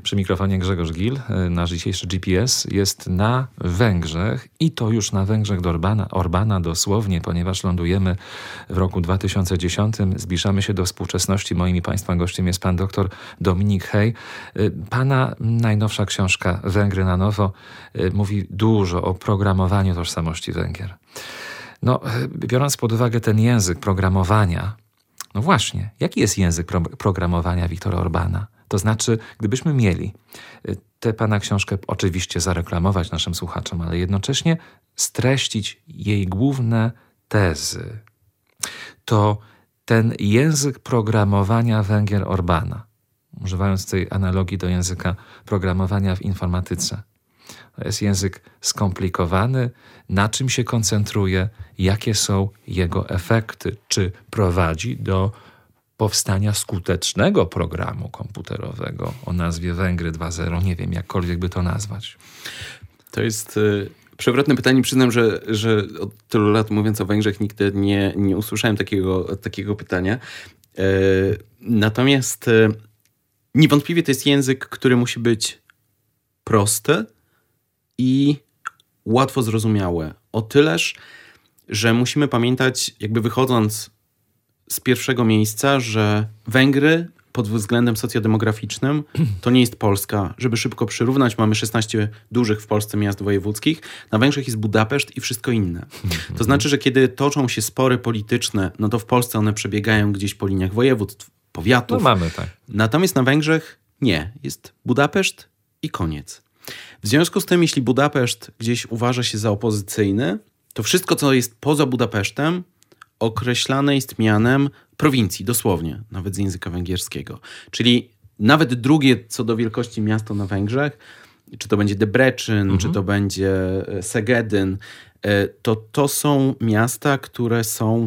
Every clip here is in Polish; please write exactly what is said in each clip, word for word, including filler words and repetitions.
Przy mikrofonie Grzegorz Gil. Nasz dzisiejszy G P S jest na Węgrzech i to już na Węgrzech do Orbana, Orbana dosłownie, ponieważ lądujemy w roku dwa tysiące dziesiątym. Zbliżamy się do współczesności. Moim i Państwa gościem jest pan doktor Dominik Hey. Pana najnowsza książka Węgry na nowo mówi dużo o programowaniu tożsamości Węgier. No, biorąc pod uwagę ten język programowania, no właśnie, jaki jest język pro- programowania Viktora Orbana? To znaczy, gdybyśmy mieli tę pana książkę oczywiście zareklamować naszym słuchaczom, ale jednocześnie streścić jej główne tezy, to ten język programowania Węgier Orbana, używając tej analogii do języka programowania w informatyce, to jest język skomplikowany, na czym się koncentruje, jakie są jego efekty, czy prowadzi do powstania skutecznego programu komputerowego o nazwie Węgry dwa zero, nie wiem, jakkolwiek by to nazwać. To jest y, przewrotne pytanie. Przyznam, że, że od tylu lat mówiąc o Węgrzech nigdy nie, nie usłyszałem takiego, takiego pytania. Y, natomiast y, niewątpliwie to jest język, który musi być prosty i łatwo zrozumiałe. O tyleż, że musimy pamiętać, jakby wychodząc z pierwszego miejsca, że Węgry pod względem socjodemograficznym to nie jest Polska. Żeby szybko przyrównać, mamy szesnaście dużych w Polsce miast wojewódzkich. Na Węgrzech jest Budapeszt i wszystko inne. To znaczy, że kiedy toczą się spory polityczne, no to w Polsce one przebiegają gdzieś po liniach województw, powiatów. No mamy tak. Natomiast na Węgrzech nie. Jest Budapeszt i koniec. W związku z tym, jeśli Budapeszt gdzieś uważa się za opozycyjny, to wszystko, co jest poza Budapesztem, określane jest mianem prowincji, dosłownie, nawet z języka węgierskiego. Czyli nawet drugie co do wielkości miasto na Węgrzech, czy to będzie Debrecen, mhm. czy to będzie Szegedyn, to to są miasta, które są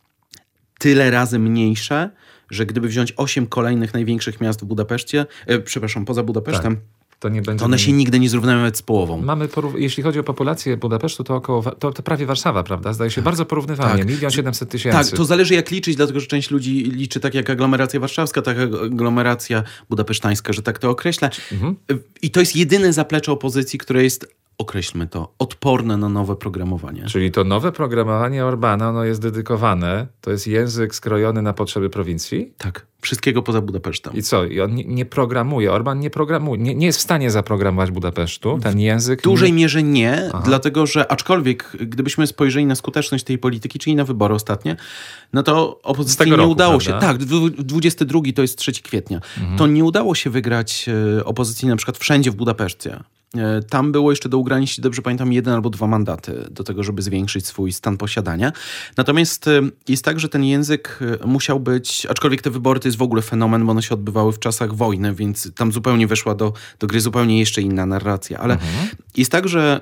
tyle razy mniejsze, że gdyby wziąć osiem kolejnych największych miast w Budapeszcie, e, przepraszam, poza Budapesztem, tak. To nie będzie to one się nigdy nie zrównają nawet z połową. Mamy, porów... jeśli chodzi o populację Budapesztu, to około, to, to prawie Warszawa, prawda? Zdaje się tak. bardzo porównywalnie. Tak. milion siedemset tysięcy. Tak, to zależy jak liczyć, dlatego że część ludzi liczy tak jak aglomeracja warszawska, tak jak aglomeracja budapesztańska, że tak to określa. Mhm. I to jest jedyne zaplecze opozycji, które jest, określmy to, odporne na nowe programowanie. Czyli to nowe programowanie Orbana ono jest dedykowane, to jest język skrojony na potrzeby prowincji? Tak. Wszystkiego poza Budapesztem. I co? I on nie, nie programuje, Orban nie programuje, nie, nie jest w stanie zaprogramować Budapesztu, ten język... W dużej nie... mierze nie, Aha. dlatego że aczkolwiek gdybyśmy spojrzeli na skuteczność tej polityki, czyli na wybory ostatnie, no to opozycji nie roku, udało prawda? się... Tak, dwudziestego drugiego to jest trzeciego kwietnia. Mhm. To nie udało się wygrać opozycji na przykład wszędzie w Budapeszcie. Tam było jeszcze do ugrania, jeśli dobrze pamiętam, jeden albo dwa mandaty do tego, żeby zwiększyć swój stan posiadania. Natomiast jest tak, że ten język musiał być, aczkolwiek te wybory to jest w ogóle fenomen, bo one się odbywały w czasach wojny, więc tam zupełnie weszła do, do gry zupełnie jeszcze inna narracja. Ale mhm. jest tak, że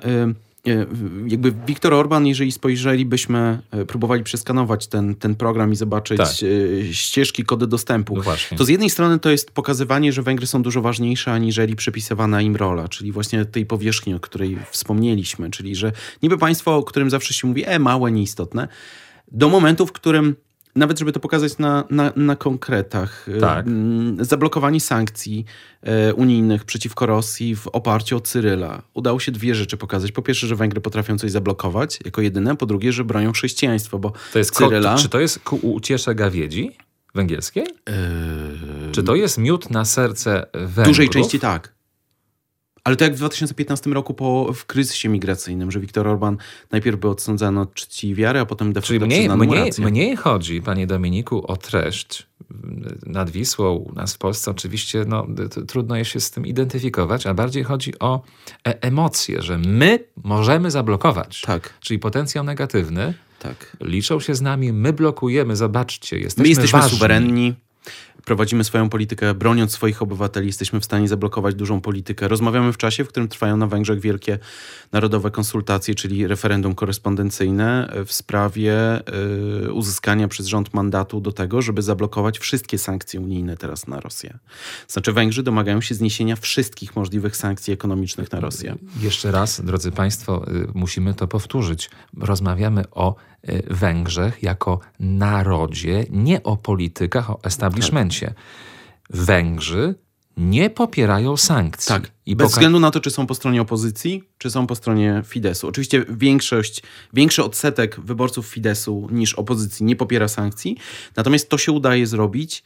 jakby Viktor Orban, jeżeli spojrzelibyśmy, próbowali przeskanować ten, ten program i zobaczyć tak. ścieżki, kody dostępu, no to z jednej strony to jest pokazywanie, że Węgry są dużo ważniejsze aniżeli przypisywana im rola, czyli właśnie tej powierzchni, o której wspomnieliśmy, czyli że niby państwo, o którym zawsze się mówi, e, małe, nieistotne, do momentu, w którym nawet żeby to pokazać na, na, na konkretach, tak. zablokowanie sankcji e, unijnych przeciwko Rosji w oparciu o Cyryla. Udało się dwie rzeczy pokazać. Po pierwsze, że Węgry potrafią coś zablokować jako jedyne. Po drugie, że bronią chrześcijaństwa, bo to jest Cyryla... Ko- czy to jest ku uciesze gawiedzi węgierskiej? Eee... Czy to jest miód na serce Węgrów? W dużej części tak. Ale to jak w dwa tysiące piętnastym roku po, w kryzysie migracyjnym, że Viktor Orban najpierw był odsądzany od czci i wiary, a potem de facto Czyli mniej, przyznano mu mniej, rację. mniej chodzi, panie Dominiku, o treść. Nad Wisłą, u nas w Polsce oczywiście no, trudno jest się z tym identyfikować, a bardziej chodzi o e- emocje, że my możemy zablokować. Tak. Czyli potencjał negatywny. Tak. Liczą się z nami, my blokujemy, zobaczcie, jesteśmy My jesteśmy ważni. suwerenni. Prowadzimy swoją politykę, broniąc swoich obywateli, jesteśmy w stanie zablokować dużą politykę. Rozmawiamy w czasie, w którym trwają na Węgrzech wielkie narodowe konsultacje, czyli referendum korespondencyjne w sprawie y, uzyskania przez rząd mandatu do tego, żeby zablokować wszystkie sankcje unijne teraz na Rosję. Znaczy Węgrzy domagają się zniesienia wszystkich możliwych sankcji ekonomicznych na Rosję. Jeszcze raz, drodzy państwo, y, musimy to powtórzyć. Rozmawiamy o y, Węgrzech jako narodzie, nie o politykach, o establishmencie. Węgrzy nie popierają sankcji. Tak, I bez poka- względu na to, czy są po stronie opozycji, czy są po stronie Fidesu. Oczywiście większość, większy odsetek wyborców Fidesu niż opozycji nie popiera sankcji, natomiast to się udaje zrobić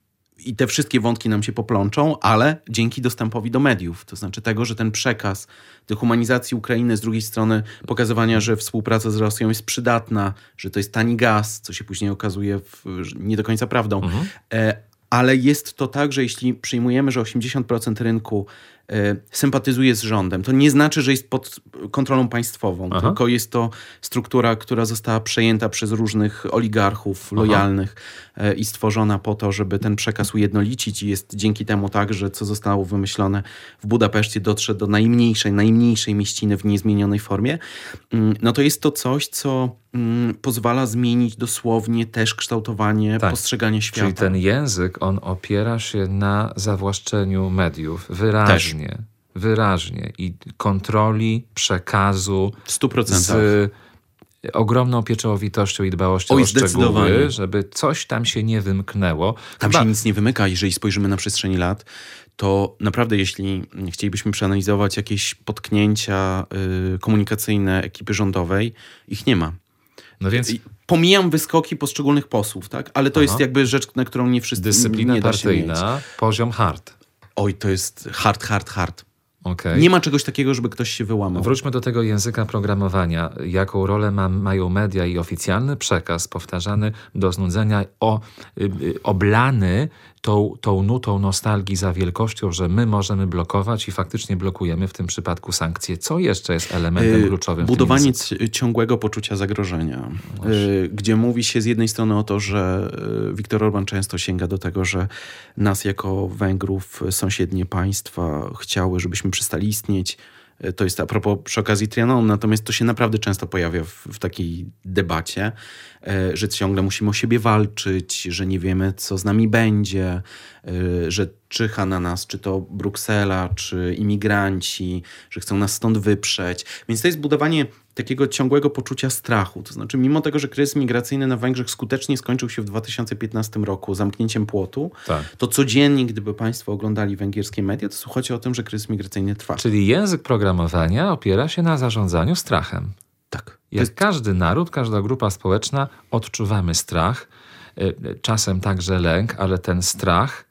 i te wszystkie wątki nam się poplączą, ale dzięki dostępowi do mediów. To znaczy tego, że ten przekaz dehumanizacji Ukrainy, z drugiej strony pokazywania, że współpraca z Rosją jest przydatna, że to jest tani gaz, co się później okazuje w, nie do końca prawdą. Mhm. E, ale jest to tak, że jeśli przyjmujemy, że osiemdziesiąt procent rynku e, sympatyzuje z rządem, to nie znaczy, że jest pod kontrolą państwową, Aha. tylko jest to struktura, która została przejęta przez różnych oligarchów lojalnych e, i stworzona po to, żeby ten przekaz ujednolicić i jest dzięki temu tak, że co zostało wymyślone w Budapeszcie dotrze do najmniejszej, najmniejszej mieściny w niezmienionej formie. No to jest to coś, co mm, pozwala zmienić dosłownie też kształtowanie tak. postrzegania świata. Czyli ten język, on opiera się na zawłaszczeniu mediów wyraźnie. Też. Wyraźnie i kontroli przekazu w stu procentach. Z ogromną pieczołowitością i dbałością Oj, o szczegóły, żeby coś tam się nie wymknęło. Tam Chyba... się nic nie wymyka, jeżeli spojrzymy na przestrzeni lat, to naprawdę jeśli chcielibyśmy przeanalizować jakieś potknięcia y, komunikacyjne ekipy rządowej, ich nie ma. No więc... Pomijam wyskoki poszczególnych posłów, tak? Ale to Aha. jest jakby rzecz, na którą nie wszyscy Dyscyplina nie da się mieć. partyjna, poziom hard. Oj, to jest hard, hard, hard. Okay. Nie ma czegoś takiego, żeby ktoś się wyłamał. Wróćmy do tego języka programowania. Jaką rolę ma, mają media i oficjalny przekaz powtarzany do znudzenia, o, y, y, oblany tą, tą nutą nostalgii za wielkością, że my możemy blokować i faktycznie blokujemy w tym przypadku sankcje. Co jeszcze jest elementem kluczowym? Budowanie ciągłego poczucia zagrożenia, no gdzie mówi się z jednej strony o to, że Viktor Orban często sięga do tego, że nas jako Węgrów sąsiednie państwa chciały, żebyśmy przestali istnieć. To jest a propos przy okazji Trianonu, natomiast to się naprawdę często pojawia w, w takiej debacie, że ciągle musimy o siebie walczyć, że nie wiemy, co z nami będzie, że czyha na nas, czy to Bruksela, czy imigranci, że chcą nas stąd wyprzeć. Więc to jest budowanie takiego ciągłego poczucia strachu. To znaczy, mimo tego, że kryzys migracyjny na Węgrzech skutecznie skończył się w dwa tysiące piętnastym roku zamknięciem płotu, tak. to codziennie, gdyby państwo oglądali węgierskie media, to słuchacie o tym, że kryzys migracyjny trwa. Czyli język programowania opiera się na zarządzaniu strachem. Tak. Jak jest... każdy naród, każda grupa społeczna odczuwamy strach, czasem także lęk, ale ten strach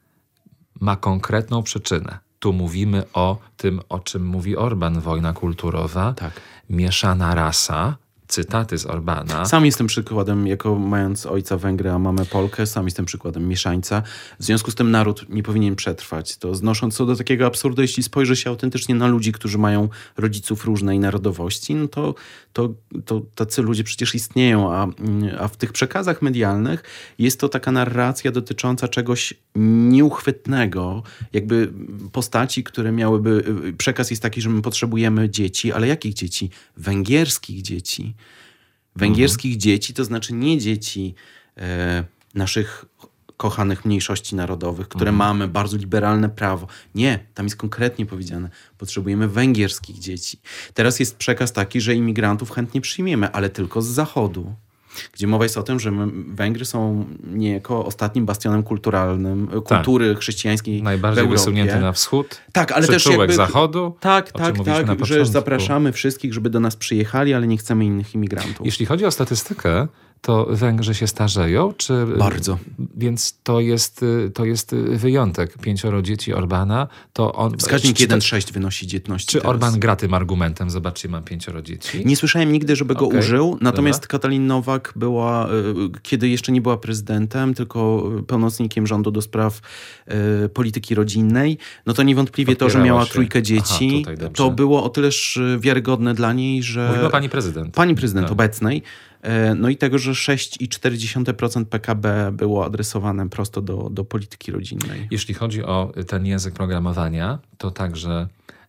ma konkretną przyczynę. Tu mówimy o tym, o czym mówi Orban, wojna kulturowa, tak. mieszana rasa, cytaty z Orbana. Sam jestem przykładem, jako mając ojca Węgry, a mamę Polkę, sam jestem przykładem mieszańca. W związku z tym naród nie powinien przetrwać. To znosząc co do takiego absurdu, jeśli spojrzy się autentycznie na ludzi, którzy mają rodziców różnej narodowości, no to, to, to tacy ludzie przecież istnieją, a, a w tych przekazach medialnych jest to taka narracja dotycząca czegoś nieuchwytnego, jakby postaci, które miałyby... Przekaz jest taki, że my potrzebujemy dzieci, ale jakich dzieci? Węgierskich dzieci. Węgierskich mhm. dzieci, to znaczy nie dzieci e, naszych kochanych mniejszości narodowych, które mhm. mamy bardzo liberalne prawo. Nie, tam jest konkretnie powiedziane, potrzebujemy węgierskich dzieci. Teraz jest przekaz taki, że imigrantów chętnie przyjmiemy, ale tylko z zachodu. Gdzie mowa jest o tym, że my, Węgry są niejako ostatnim bastionem kulturalnym, tak. kultury chrześcijańskiej najbardziej w Europie. wysunięty na wschód, tak, ale też jakby, zachodu. Tak, tak, tak, że zapraszamy wszystkich, żeby do nas przyjechali, ale nie chcemy innych imigrantów. Jeśli chodzi o statystykę, to Węgrzy się starzeją? Czy... Bardzo. Więc to jest, to jest wyjątek. Pięcioro dzieci Orbana, to on... Wskaźnik jeden przecinek sześć wynosi dzietności. Czy teraz. Orban gra tym argumentem? Zobaczcie, mam pięcioro dzieci. Nie słyszałem nigdy, żeby go okay. użył. Natomiast Dobra. Katalin Nowak była, kiedy jeszcze nie była prezydentem, tylko pełnomocnikiem rządu do spraw y, polityki rodzinnej, no to niewątpliwie Podpierała to, że miała się. trójkę dzieci, Aha, to było o tyleż wiarygodne dla niej, że... Mówimy o pani prezydent. Pani prezydent tak. obecnej. No i tego, że sześć przecinek cztery procent P K B było adresowane prosto do, do polityki rodzinnej. Jeśli chodzi o ten język programowania, to także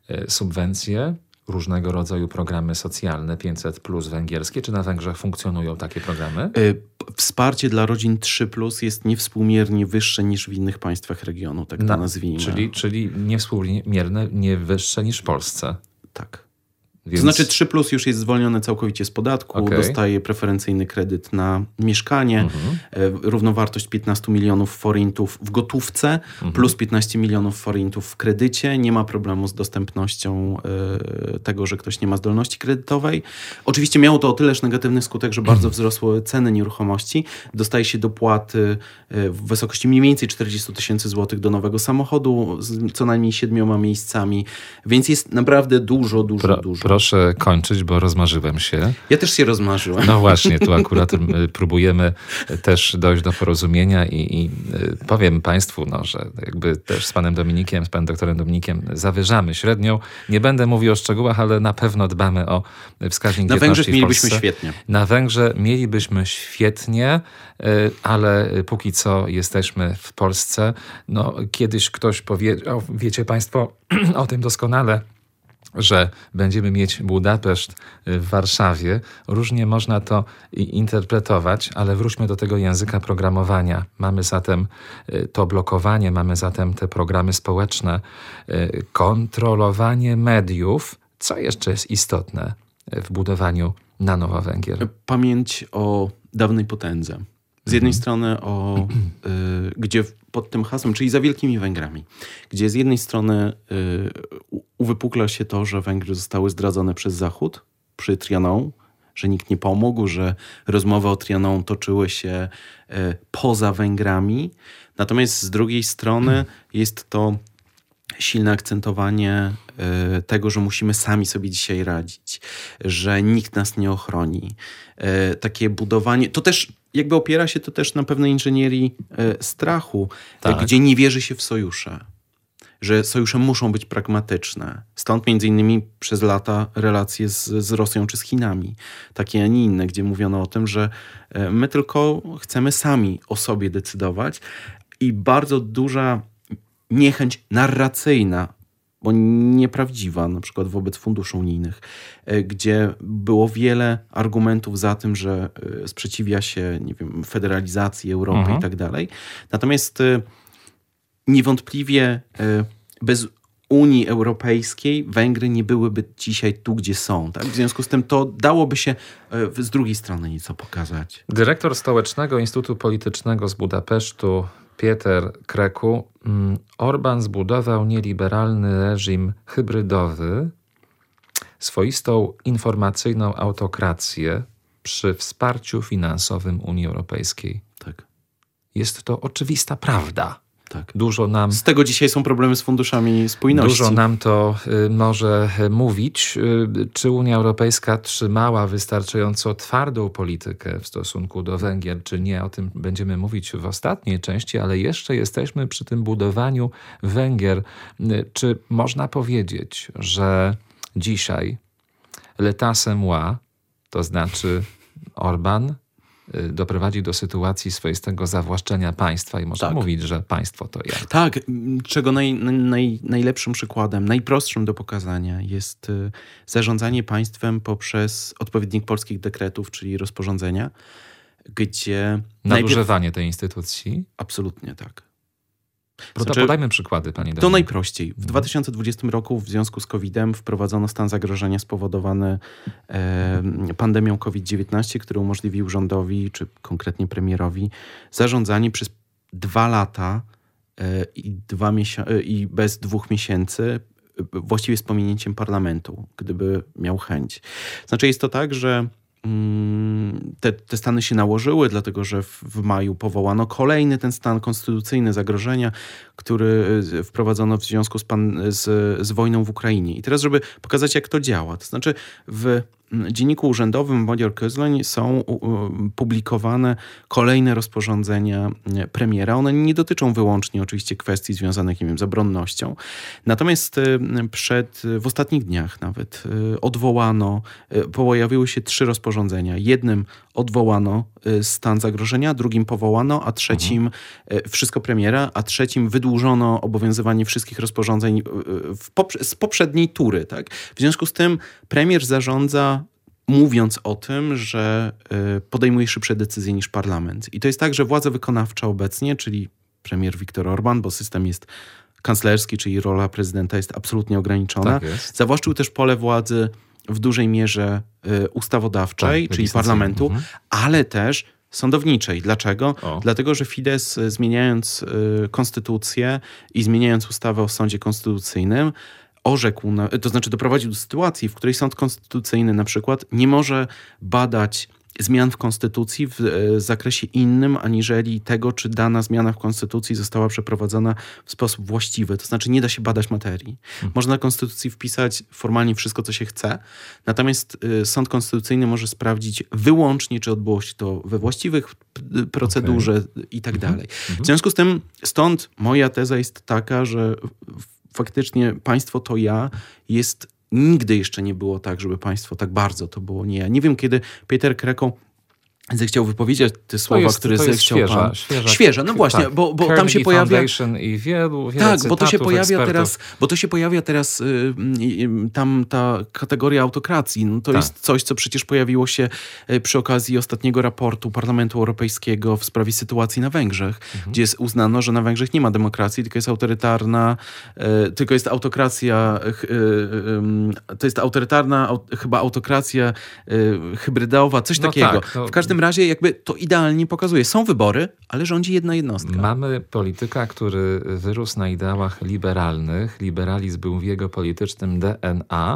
subwencje, różnego rodzaju programy socjalne, pięćset plus węgierskie. Czy na Węgrzech funkcjonują takie programy? Wsparcie dla rodzin trzy plus jest niewspółmiernie wyższe niż w innych państwach regionu, tak to na, nazwijmy. Czyli, czyli niewspółmierne, nie wyższe niż w Polsce. Tak. Więc... To znaczy trzy plus już jest zwolnione całkowicie z podatku, okay. dostaje preferencyjny kredyt na mieszkanie, mhm. równowartość piętnaście milionów forintów w gotówce, mhm. plus piętnaście milionów forintów w kredycie. Nie ma problemu z dostępnością y, tego, że ktoś nie ma zdolności kredytowej. Oczywiście miało to o tyleż negatywny skutek, że bardzo wzrosły ceny nieruchomości. Dostaje się dopłaty w wysokości mniej więcej czterdzieści tysięcy złotych do nowego samochodu z co najmniej siedmioma miejscami, więc jest naprawdę dużo, dużo, Pro, dużo. Proszę kończyć, bo rozmarzyłem się. Ja też się rozmarzyłem. No właśnie, tu akurat próbujemy też dojść do porozumienia i, i powiem Państwu, no, że jakby też z panem Dominikiem, z panem doktorem Dominikiem zawyżamy średnią. Nie będę mówił o szczegółach, ale na pewno dbamy o wskaźnik Na dzietności Węgrzech mielibyśmy świetnie. Na Węgrzech mielibyśmy świetnie, ale póki co jesteśmy w Polsce. No, kiedyś ktoś powiedział, wiecie Państwo o tym doskonale, że będziemy mieć Budapeszt w Warszawie. Różnie można to interpretować, ale wróćmy do tego języka programowania. Mamy zatem to blokowanie, mamy zatem te programy społeczne, kontrolowanie mediów. Co jeszcze jest istotne w budowaniu na nowo Węgier? Pamięć o dawnej potędze. Z jednej mm. strony o, y, gdzie pod tym hasłem, czyli za Wielkimi Węgrami, gdzie z jednej strony y, uwypukla się to, że Węgry zostały zdradzone przez Zachód przy Trianon, że nikt nie pomógł, że rozmowy o Trianon toczyły się y, poza Węgrami. Natomiast z drugiej strony mm. jest to silne akcentowanie y, tego, że musimy sami sobie dzisiaj radzić, że nikt nas nie ochroni. Y, takie budowanie, to też jakby opiera się to też na pewnej inżynierii y, strachu, tak. y, gdzie nie wierzy się w sojusze. Że sojusze muszą być pragmatyczne. Stąd między innymi przez lata relacje z, z Rosją czy z Chinami. Takie, a nie inne, gdzie mówiono o tym, że y, my tylko chcemy sami o sobie decydować i bardzo duża niechęć narracyjna, bo nieprawdziwa, na przykład wobec funduszy unijnych, gdzie było wiele argumentów za tym, że sprzeciwia się, nie wiem, federalizacji Europy mhm. i tak dalej. Natomiast niewątpliwie bez Unii Europejskiej Węgry nie byłyby dzisiaj tu, gdzie są. Tak? W związku z tym to dałoby się z drugiej strony nieco pokazać. Dyrektor Stołecznego Instytutu Politycznego z Budapesztu Pieter Kreku. Orban zbudował nieliberalny reżim hybrydowy, swoistą informacyjną autokrację przy wsparciu finansowym Unii Europejskiej. Tak. Jest to oczywista prawda. Tak. Dużo nam, Z tego dzisiaj są problemy z funduszami spójności. Dużo nam to y, może mówić. Y, czy Unia Europejska trzymała wystarczająco twardą politykę w stosunku do Węgier, czy nie? O tym będziemy mówić w ostatniej części, ale jeszcze jesteśmy przy tym budowaniu Węgier. Y, czy można powiedzieć, że dzisiaj l'état c'est moi, to znaczy Orban, doprowadzi do sytuacji swoistego zawłaszczenia państwa i można tak. mówić, że państwo to ja. Tak, czego naj, naj, najlepszym przykładem, najprostszym do pokazania jest zarządzanie państwem poprzez odpowiednik polskich dekretów, czyli rozporządzenia, gdzie... Nadużywanie najpierw... tej instytucji? Absolutnie tak. Znaczy, podajmy przykłady, panie To najprościej. W dwa tysiące dwudziestym roku w związku z kowidem wprowadzono stan zagrożenia spowodowany e, pandemią kowid dziewiętnaście, który umożliwił rządowi, czy konkretnie premierowi, zarządzanie przez dwa lata e, i, dwa miesią- e, i bez dwóch miesięcy, e, właściwie z pominięciem parlamentu, gdyby miał chęć. Znaczy jest to tak, że Te, te stany się nałożyły, dlatego że w, w maju powołano kolejny ten stan konstytucyjny zagrożenia, który wprowadzono w związku z, pan, z, z wojną w Ukrainie. I teraz, żeby pokazać, jak to działa, to znaczy w Dzienniku Urzędowym Magyar Közlöny są publikowane kolejne rozporządzenia premiera. One nie dotyczą wyłącznie oczywiście kwestii związanych, nie wiem, z obronnością. Natomiast przed, w ostatnich dniach nawet odwołano, pojawiły się trzy rozporządzenia. Jednym odwołano stan zagrożenia, drugim powołano, a trzecim mhm. wszystko premiera, a trzecim wydłużono obowiązywanie wszystkich rozporządzeń w poprze- z poprzedniej tury. Tak? W związku z tym premier zarządza mówiąc o tym, że podejmuje szybsze decyzje niż parlament. I to jest tak, że władza wykonawcza obecnie, czyli premier Viktor Orban, bo system jest kanclerski, czyli rola prezydenta jest absolutnie ograniczona, tak jest. zawłaszczył też pole władzy w dużej mierze ustawodawczej, tak, czyli parlamentu, mhm. ale też sądowniczej. Dlaczego? O. Dlatego, że Fidesz zmieniając konstytucję i zmieniając ustawę o sądzie konstytucyjnym orzekł, na, to znaczy doprowadził do sytuacji, w której sąd konstytucyjny na przykład nie może badać zmian w konstytucji w zakresie innym, aniżeli tego, czy dana zmiana w konstytucji została przeprowadzona w sposób właściwy. To znaczy nie da się badać materii. Hmm. Można do konstytucji wpisać formalnie wszystko, co się chce, natomiast sąd konstytucyjny może sprawdzić wyłącznie, czy odbyło się to we właściwych procedurze okay. i tak dalej. Hmm. W związku z tym, stąd moja teza jest taka, że faktycznie państwo to ja jest nigdy jeszcze nie było tak, żeby państwo tak bardzo to było nie ja. Nie wiem, kiedy Peter Kreko zechciał wypowiedzieć te słowa, jest, które zechciał świeża, pan. Świeża, świeża, no właśnie, tak. bo, bo tam się pojawia... i wielu, wielu tak, bo to się pojawia ekspertów. teraz, bo to się pojawia teraz y, y, tam ta kategoria autokracji. No to tak. jest coś, co przecież pojawiło się przy okazji ostatniego raportu Parlamentu Europejskiego w sprawie sytuacji na Węgrzech, mhm. gdzie jest uznano, że na Węgrzech nie ma demokracji, tylko jest autorytarna, y, tylko jest autokracja, y, y, to jest autorytarna, au, chyba autokracja y, hybrydowa, coś no takiego. Tak, no... W każdym razie jakby to idealnie pokazuje. Są wybory, ale rządzi jedna jednostka. Mamy polityka, który wyrósł na ideałach liberalnych. Liberalizm był w jego politycznym D N A.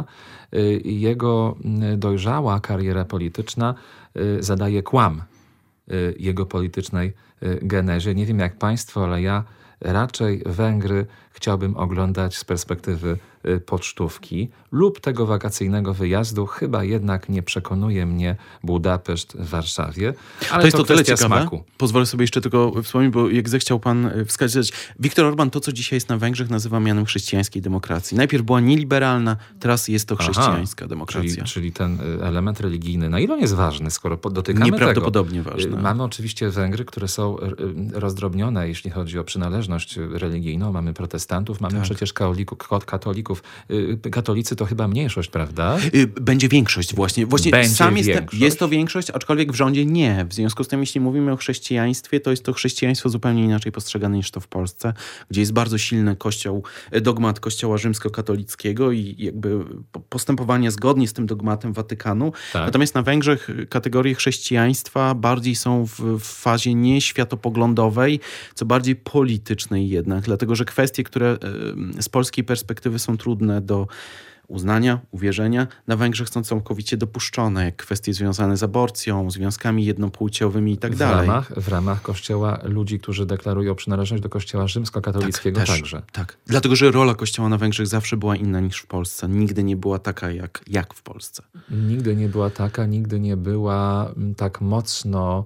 Jego dojrzała kariera polityczna zadaje kłam jego politycznej genezie. Nie wiem jak państwo, ale ja raczej Węgry chciałbym oglądać z perspektywy pocztówki lub tego wakacyjnego wyjazdu. Chyba jednak nie przekonuje mnie Budapeszt w Warszawie. Ale to jest to, to tyle ciekawe. Smaku. Pozwolę sobie jeszcze tylko wspomnieć, bo jak zechciał pan wskazać, Viktor Orban to, co dzisiaj jest na Węgrzech, nazywa mianem chrześcijańskiej demokracji. Najpierw była nieliberalna, teraz jest to chrześcijańska Aha, demokracja. Czyli, czyli ten element religijny, na ile on jest ważny, skoro dotykamy Nieprawdopodobnie tego. ważny. Mamy oczywiście Węgry, które są rozdrobnione, jeśli chodzi o przynależność religijną. Mamy protestantów, mamy tak. przecież katolików, katolików. Katolicy to chyba mniejszość, prawda? Będzie większość właśnie. Właśnie Będzie sam jest, większość. jest to większość, aczkolwiek w rządzie nie. W związku z tym, jeśli mówimy o chrześcijaństwie, to jest to chrześcijaństwo zupełnie inaczej postrzegane niż to w Polsce, gdzie jest bardzo silny kościół, dogmat kościoła rzymskokatolickiego i jakby postępowanie zgodnie z tym dogmatem Watykanu. Tak. Natomiast na Węgrzech kategorie chrześcijaństwa bardziej są w, w fazie nie światopoglądowej, co bardziej politycznej jednak. Dlatego, że kwestie, które z polskiej perspektywy są trudne do uznania, uwierzenia, na Węgrzech są całkowicie dopuszczone, jak kwestie związane z aborcją, związkami jednopłciowymi i tak w dalej. Ramach, w ramach kościoła ludzi, którzy deklarują przynależność do kościoła rzymskokatolickiego tak, też, także. Tak, dlatego, że rola kościoła na Węgrzech zawsze była inna niż w Polsce. Nigdy nie była taka jak, jak w Polsce. Nigdy nie była taka, nigdy nie była tak mocno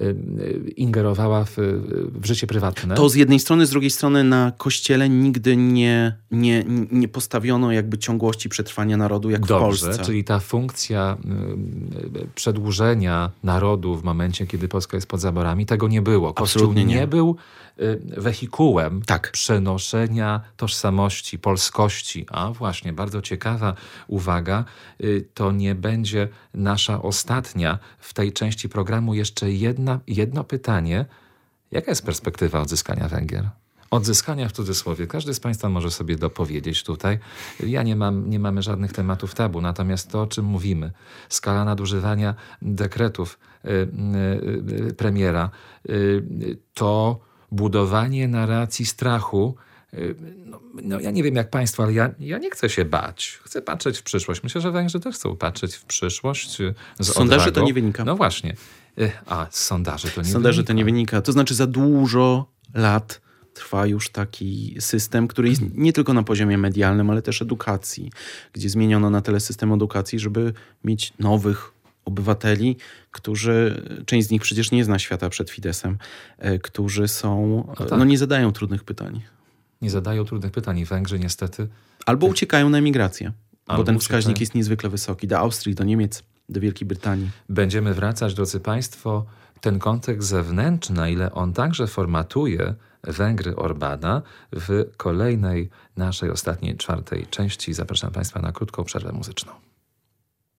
ingerowała w, w życie prywatne. To z jednej strony, z drugiej strony na kościele nigdy nie, nie, nie postawiono jakby ciągłości przetrwania narodu jak Dobrze, w Polsce. Czyli ta funkcja y, przedłużenia narodu w momencie, kiedy Polska jest pod zaborami, tego nie było. Kościół Absolutnie nie. nie był y, wehikułem tak. przenoszenia tożsamości, polskości. A właśnie, bardzo ciekawa uwaga. Y, to nie będzie nasza ostatnia w tej części programu. Jeszcze jedna, jedno pytanie. Jaka jest perspektywa odzyskania Węgier? Odzyskania w cudzysłowie. Każdy z państwa może sobie dopowiedzieć tutaj. Ja nie mam, nie mamy żadnych tematów tabu, natomiast to, o czym mówimy, skala nadużywania dekretów y, y, y, premiera, y, to budowanie narracji strachu. Y, no, no ja nie wiem jak państwo, ale ja, ja nie chcę się bać. Chcę patrzeć w przyszłość. Myślę, że Węgrzy też chcą patrzeć w przyszłość z z sondaży odwagą. to nie wynika. No właśnie. Y, a, z sondaży to nie z sondaży wynika. to nie wynika. To znaczy za dużo lat trwa już taki system, który jest nie tylko na poziomie medialnym, ale też edukacji, gdzie zmieniono na tyle system edukacji, żeby mieć nowych obywateli, którzy, część z nich przecież nie zna świata przed Fideszem, którzy są, no, tak. no nie zadają trudnych pytań. Nie zadają trudnych pytań i Węgrzy niestety... Albo uciekają na emigrację, Albo bo ten uciekają. wskaźnik jest niezwykle wysoki. Do Austrii, do Niemiec, do Wielkiej Brytanii. Będziemy wracać, drodzy państwo, ten kontekst zewnętrzny, na ile on także formatuje Węgry Orbana w kolejnej naszej ostatniej, czwartej części. Zapraszam państwa na krótką przerwę muzyczną.